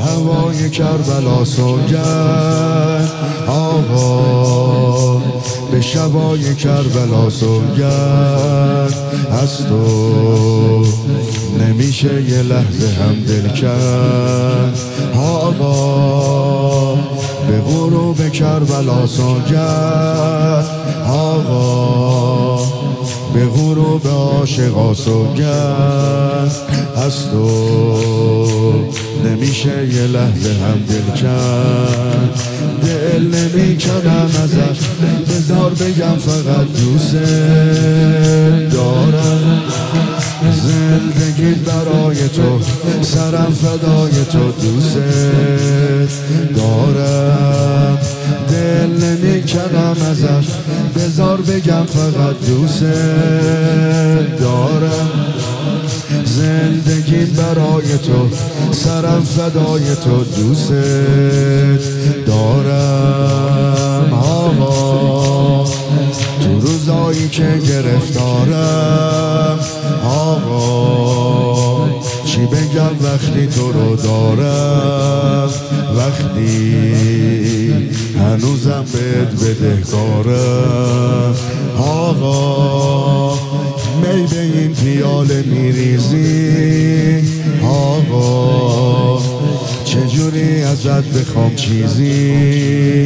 هوای کربلا سوگند، آقا به شبای کربلا سوگند. از تو نمیشه یه لحظه هم دل کند، آقا به غروب کربلا سوگند، آقا به غروب عاشقا سوگند. از تو نمیشه یه لحظه هم دل کند، دل نمیکنم ازش، بذار بگم فقط دوست دارم. زندگی برای تو، سرم فدای تو، دوست دارم. دل نمیکنم ازش، بذار بگم فقط دوست دارم. زندگی برای تو، سرم فدای تو، دوست دارم. آقا تو روزایی که گرفتارم، آقا چی بگم وقتی تو رو دارم، وقتی هنوزم بهت بدهکارم. آقا می به این پیاله میریزی، آقا چجوری ازت بخوام چیزی،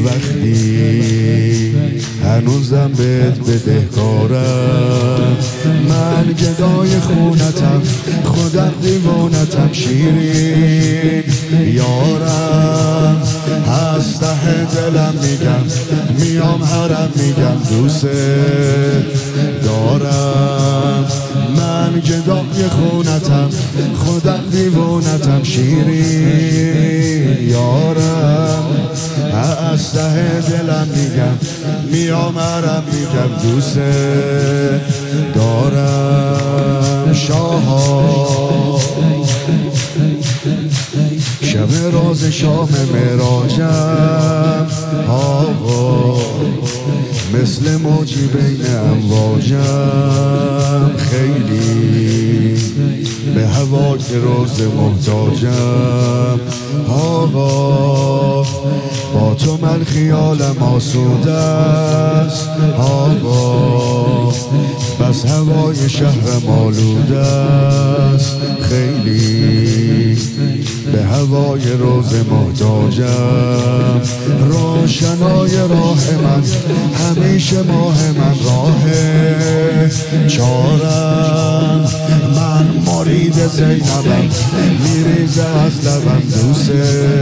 وقتی هنوزم بهت بدهکارم. من گدای خونتم، خودم دیوانتم، شیرین یارم. از ته دلم میگم، میام حرم میگم دوست دارم. من گدای خونتم، خودم دیوانتم، شیرین یارم. از ته دلم میگم، میام حرم میگم دوست دارم. شاها شب راز شام معراجم، آقا مثل موجی بین امواجم. خیلی به هوای روز محتاجم، آقا با تو من خیالم آسوده است، آقا بس هوای شهرم آلوده است. خیلی به هوای روز محتاجم. روشنای راه من، همیشه ماه من، راه چارم. من مرید زینبم، میریزه از لبم، دوست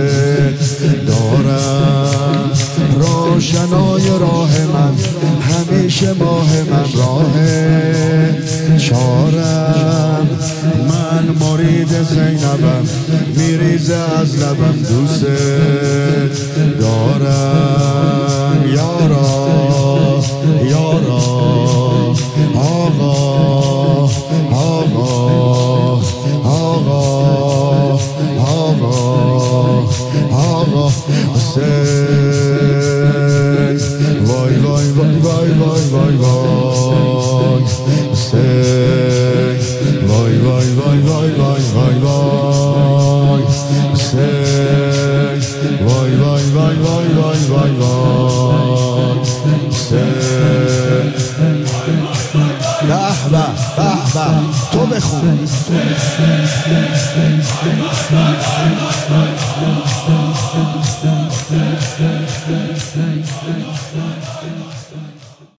دارم. روشنای راه من، همیشه ماه من، راه چارم. من مرید زینبم، میریزه از لبم، دوست دارم. یارا یارا، آقا آقا آقا آقا آقا حسین. وای وای وای وای وای وای وای حسین. وای وای وای وای وای وای وای حسین. وای وای وای وای وای وای وای حسین. به به به به، تو بخون.